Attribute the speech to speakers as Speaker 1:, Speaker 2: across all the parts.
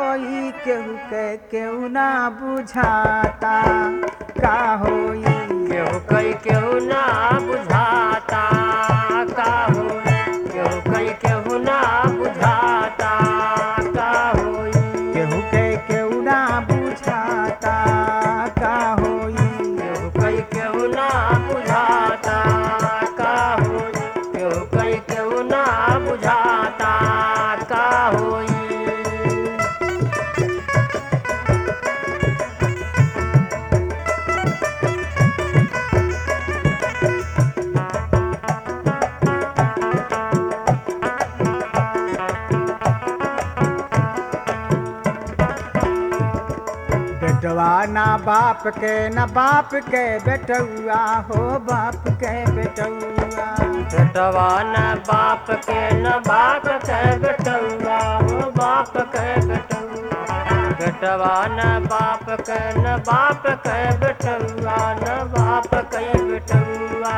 Speaker 1: होई केहू के केहू ना बुझाता का होई
Speaker 2: केहू कई केहू ना बुझाता का होई केहू कई केहू ना बुझाता का होई
Speaker 1: केहू के केहू ना बुझाता का होई
Speaker 2: केहू कई केहू ना बुझाता का होई केहू कई केहू ना बुझाता का होई
Speaker 1: बेटवा ना बाप के ना बाप के बेटुआ हो बाप के बेटुआ
Speaker 2: बेटवा न बाप के न बाप के बेटुआ हो बाप के बेटुआ बेटवा न बाप के न बाप के बेटुआ न बाप के बेटुआ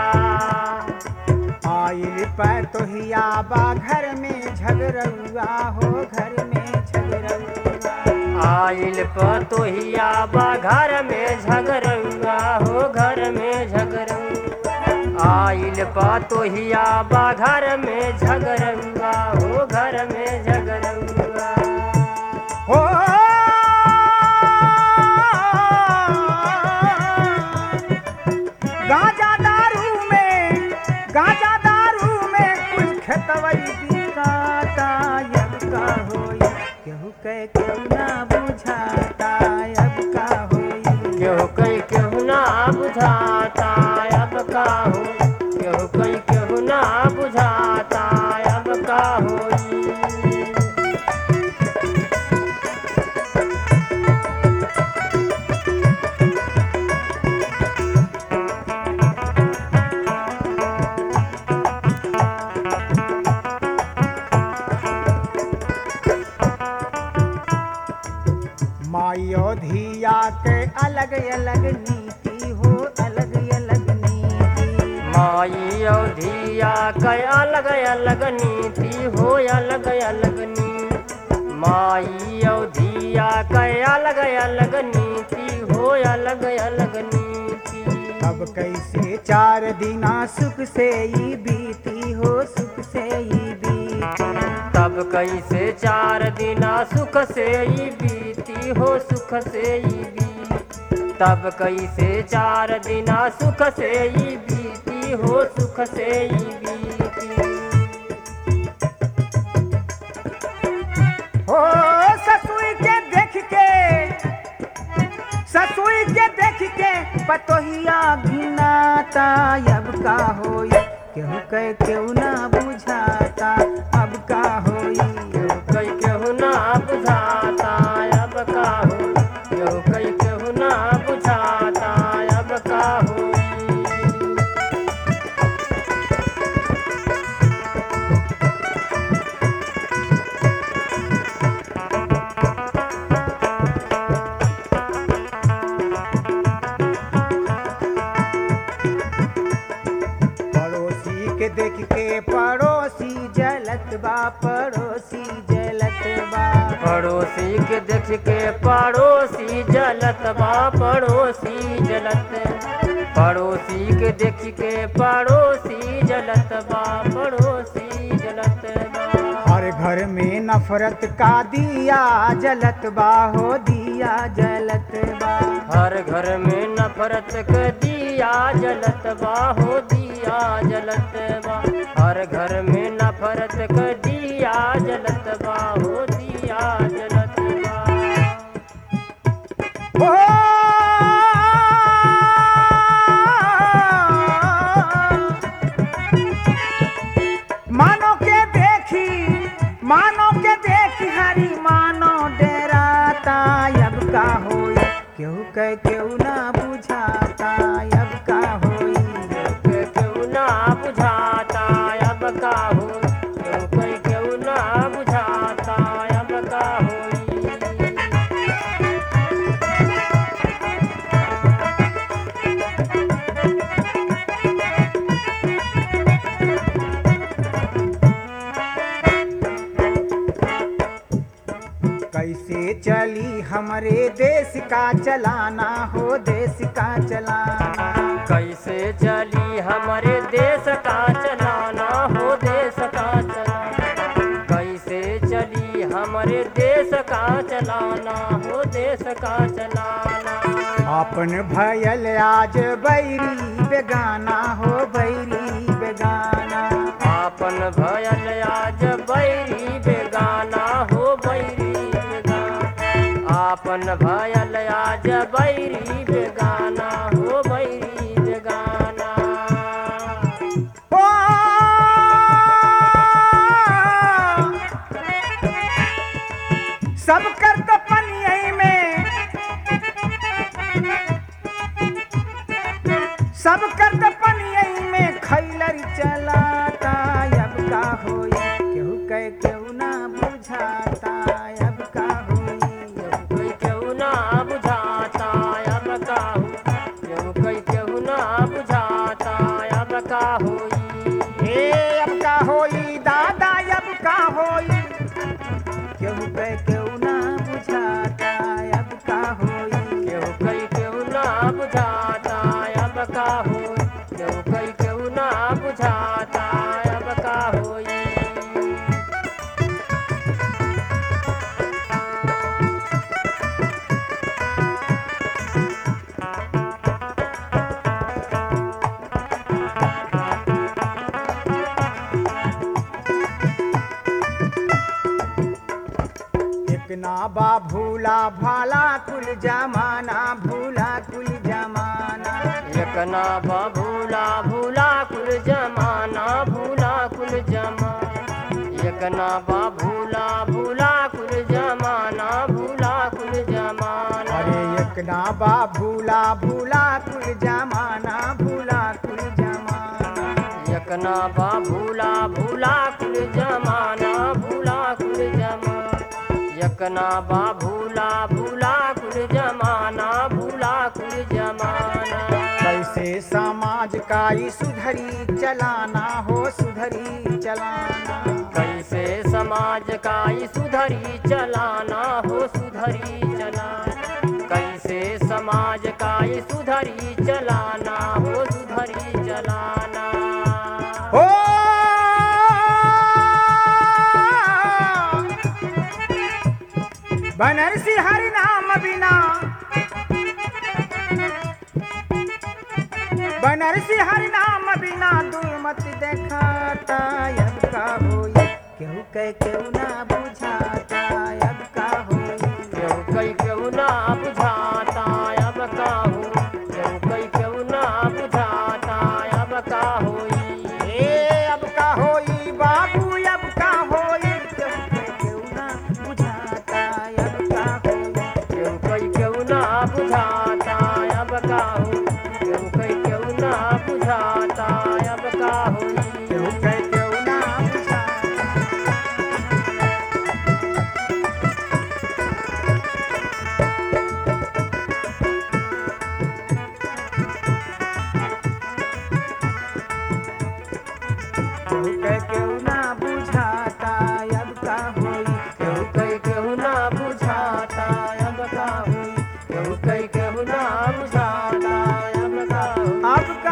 Speaker 1: आइल पर तोहिया बा घर में झगड़ुआ हो घर में झगड़ुआ
Speaker 2: आइल पतोहिया बा घर में झगड़ुआ हो घर में झगड़ुआ आइल पतोहिया बा घर में झगड़ुआ हो घर में झगड़ुआ
Speaker 1: हो गांजा दारू में कुल खेतवई बिकाता अब का होई केहू के केहू ना बुझाता अब का होई
Speaker 2: केहू कई केहू ना बुझाता अब का हो केहू कई केहू ना बुझाता अब का होई
Speaker 1: माइयो धिया के अलग अलग नीति हो अलग अलग नीति
Speaker 2: माई अवधिया कई अलग अलग नीति हो अलग अलग नीति माई अवधिया कई अलग अलग नीति हो अलग अलग नीति
Speaker 1: अब कैसे 4 दिना सुख से ही बीती हो सुख से ही बीती
Speaker 2: तब कैसे 4 दिना सुख से ही बीती हो सुख से ही बीती तब कैसे 4 दिना सुख से ही बीती हो सुख से ही बीती
Speaker 1: हो ससुई के देख के पतोहिया घिनाता अब का होई केहू के केहू ना बुझाता अब का होई
Speaker 2: केहू कई केहू ना बुझाता अब का हो केहू कई केहू ना बुझाता अब का होई
Speaker 1: पड़ोसी के देख के पड़ोसी जलत बा पड़ोसी जलत बा
Speaker 2: पड़ोसी के देख के पड़ोसी जलत बा पड़ोसी जलत पड़ोसी के देख के पड़ोसी जलत बा पड़ोसी जलत बा
Speaker 1: हर घर में नफरत का दिया जलत बा हो दिया जलत बा
Speaker 2: हर घर में नफरत के दिया जलत बा हो दिया जलत बा हर घर में नफरत के दिया जलत बा हो दिया जलत बा
Speaker 1: हो मानो के देखी हरी मानो डराता अब का होई केहू के केहू ना बुझाता अब का होई
Speaker 2: केहू ना बुझाता अब का हो केहू ना बुझाता अब का होई
Speaker 1: कैसे चली हमरे देश का चलाना हो देश का चलाना।
Speaker 2: कैसे चली हमारे देश का चलाना हो देश का चलाना। कैसे चली हमारे देश का चलाना हो देश का चलाना।
Speaker 1: अपन भयल आज बैरी बेगाना हो बैरी बेगाना।
Speaker 2: आपन भयल आज बैरी बेगाना हो बैरी बेगाना। आपन भयल आज बैरी बेगाना हो बैरी बेगाना।
Speaker 1: ओ सब कर तो पनियई में सब कर तो पनियई में खैलर चलाता। अब का होई केहू कह केहू ना बुझाता। अब का होई
Speaker 2: कोई केहू ना बुझाता अब का हो। कोई केहू ना बुझाता अब का होई।
Speaker 1: हे अब का होई दादा अब का होई केहू कह केहू ना बुझाता। अब का होई
Speaker 2: कोई केहू ना बुझाता अब का होई। कोई केहू ना बुझाता अब का होई।
Speaker 1: एक ना बा भूला भाला कुल जमाना भूला कुल जमाना।
Speaker 2: एक ना भूला भूला कुल जमाना भूला कुल जमाना। एक ना भूला भूला कुल जमाना भूला कुल जमाना।
Speaker 1: अरे एक ना बा भूला भूला कुल जमाना भूला कुल जमाना।
Speaker 2: एक ना भूला भूला कुल जमाना भूला कुल जमाना। एक ना भूला भूला कुल जमाना भूला कुल जमाना।
Speaker 1: कैसे समाज का ई सुधरी चलाना हो सुधरी चलाना।
Speaker 2: कैसे समाज का ई सुधरी चलाना हो सुधरी चलाना। कैसे समाज का ई सुधरी चलाना हो सुधरी चलाना।
Speaker 1: ओ बनरसी हरि नाम बिना बनरसी हरि नाम बिना दुर्मत देखाता। अब का होई केहू कह केहू ना बुझाता। अब का होई
Speaker 2: कोई केहू ना बुझाता अब का हो। कोई केहू ना बुझाता अब का होई।
Speaker 1: ए अब का होई बाबू अब का होई केहू कह केहू ना बुझाता। अब का होई
Speaker 2: कोई केहू ना बुझाता अब का हो। कोई केहू ना बुझाता अब का होई।
Speaker 1: केहू कह केहू ना बुझाता। केहू कह केहू ना बुझाता। अब का होई
Speaker 2: कोई केहू ना बुझाता अब का होई। कोई केहू ना बुझाता अब का होई।
Speaker 1: अब